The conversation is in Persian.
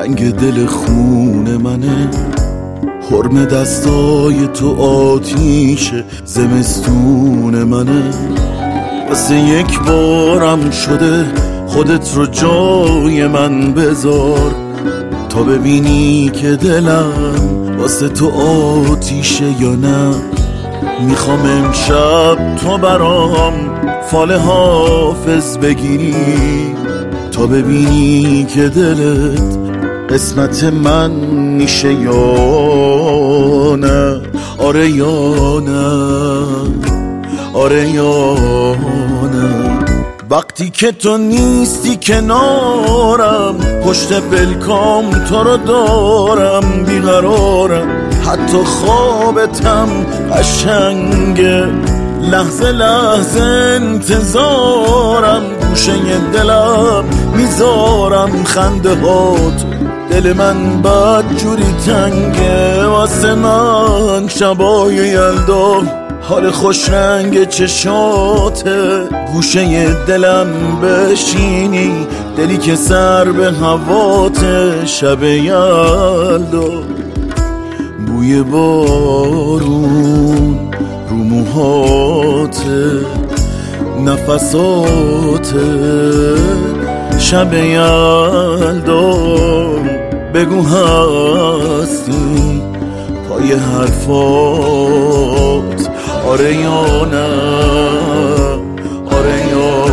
رنگ دل خون منه، حرم دستای تو آتیش زمستون منه. واسه یک بارم شده خودت رو جای من بذار، تا ببینی که دلم واسه تو آتیشه یا نه. میخوام امشب تو برام فال حافظ بگیری، تا ببینی که دلت قسمت من میشه یا نه. آره یا نه، آره یا نه. وقتی که تو نیستی کنارم، پشت پلکام تو رو دارم، بیقرارم، حتی خوابتم قشنگه، لحظه لحظه انتظارم، گوشه دلم میذارم خنده هات. دل من بد جوری تنگه واسه من، شبای یلدا حال خوش رنگ چشاته، گوشه دلم بشینی، دلی که سر به هواته. شب یلدا بوی بارون رو موهاته، نفساته. شب یلدا بگو هستی پای حرفات. آره یا نه، آره یا